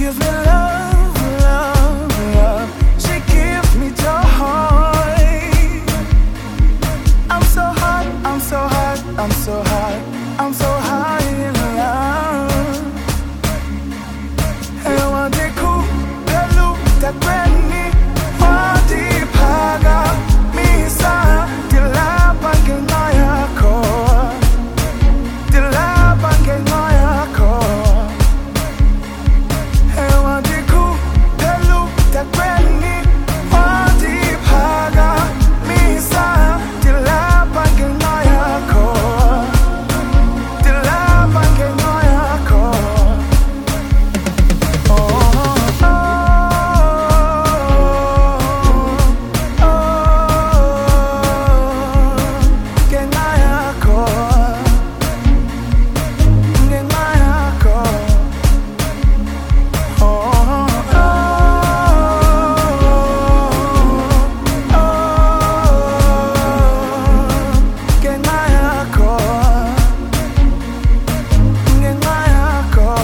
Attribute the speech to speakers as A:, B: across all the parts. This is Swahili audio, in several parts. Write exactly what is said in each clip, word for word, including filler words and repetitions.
A: gives me love, love, love. She gives me joy. I'm so hot, I'm so hot, I'm so hot, I'm so high in love. And one day cool, that look, that brand new, one day paga, me sa, the lap and get my core, the lap and get my core. And one day cool, that look, that brand new, one day paga, me sa, the lap and get my core, the lap and get my core. Oh, oh, oh, get my core, get my core. Oh, oh, oh, get my core, get my core.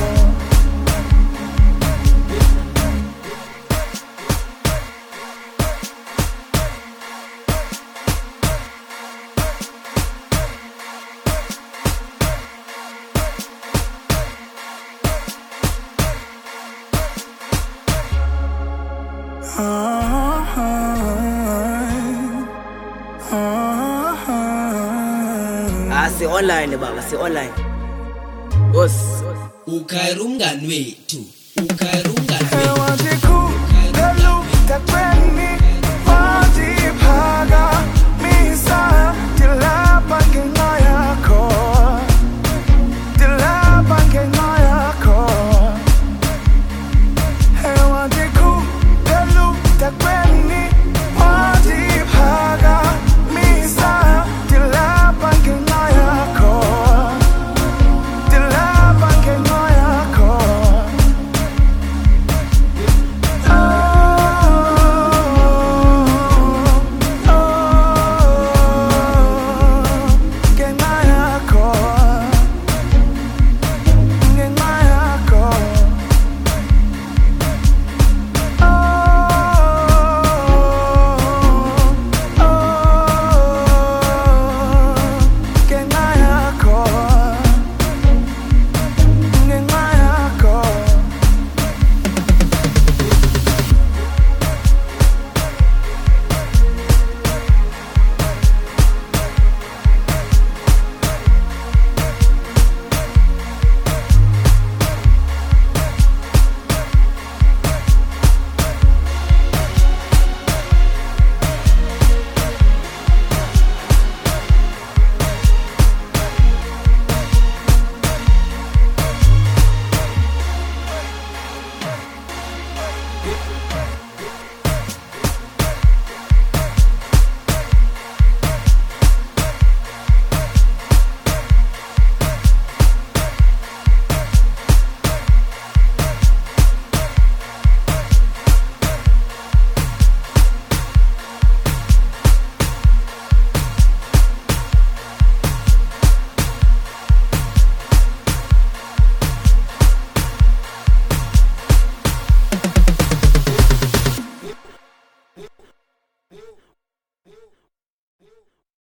B: Ah, si online baba, si online. Boss.
C: Ukhayira umngani wethu. Ukhayira